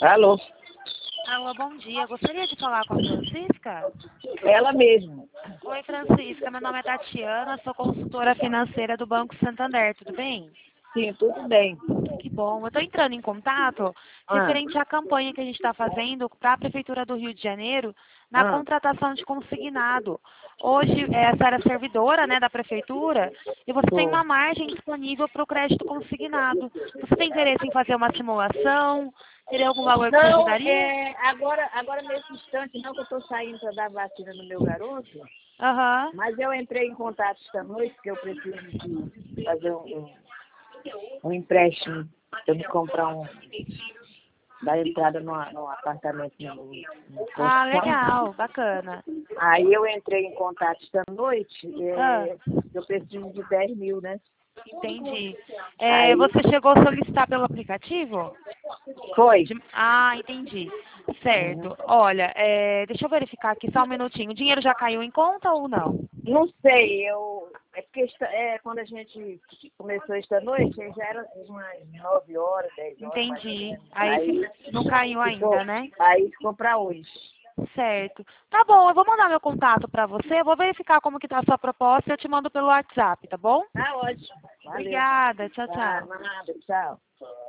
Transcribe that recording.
Alô? Alô, bom dia. Gostaria de falar com a Francisca? Ela mesma. Oi, Francisca. Meu nome é Tatiana, sou consultora financeira do Banco Santander, tudo bem? Sim, tudo bem. Que bom. Eu estou entrando em contato Ah, referente à campanha que a gente está fazendo para a Prefeitura do Rio de Janeiro na ah, contratação de consignado. Hoje, a senhora é servidora, né, da Prefeitura e você tem tô. uma margem disponível para o crédito consignado. Você tem interesse em fazer uma simulação? Teria algum valor que te Não, ajudaria? agora nesse instante não, que eu estou saindo para dar vacina no meu garoto, Aham. mas eu entrei em contato esta noite, que eu preciso de fazer um empréstimo para me comprar dar entrada no apartamento no Ah, construção. legal, bacana. Aí eu entrei em contato esta noite, Ah, eu preciso de 10 mil, né? entendi. Aí Você chegou a solicitar pelo aplicativo? foi. Ah, entendi. Uhum. Certo. Olha, deixa eu verificar aqui só um minutinho. O dinheiro já caiu em conta ou não? Não sei, é porque quando a gente começou esta noite, já era umas 9 horas, 10 horas mais ou Entendi. menos. Aí Não caiu ficou, ainda, né? aí ficou para hoje. Certo. Tá bom, eu vou mandar meu contato para você. Eu vou verificar como que tá a sua proposta e eu te mando pelo WhatsApp, tá bom? Tá ótimo. Valeu. Obrigada. Tchau, Tá, tchau. nada, tchau.